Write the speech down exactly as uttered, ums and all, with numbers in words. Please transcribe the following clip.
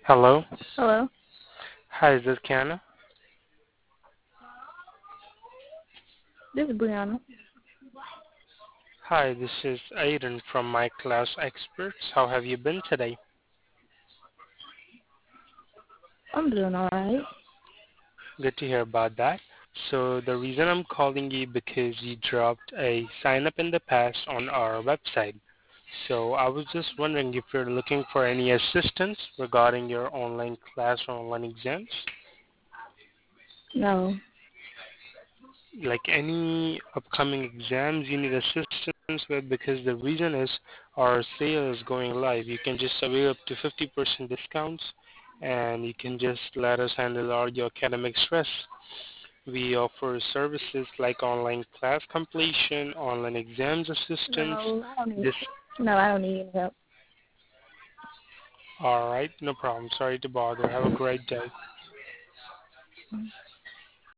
Hello. Hello. Hi, is this Kiana? This is Brianna. Hi, this is Aiden from My Class Experts. How have you been today? I'm doing alright. Good to hear about that. So the reason I'm calling you because you dropped a sign up in the past on our website. So I was just wondering if you're looking for any assistance regarding your online class or online exams, No. like any upcoming exams you need assistance with, because the reason is our sale is going live. You can just avail up to fifty percent discounts and you can just let us handle all your academic stress. We offer services like online class completion, online exams assistance. No, I don't need. This, No, I don't need any help. all right, no problem. Sorry to bother. Have a great day.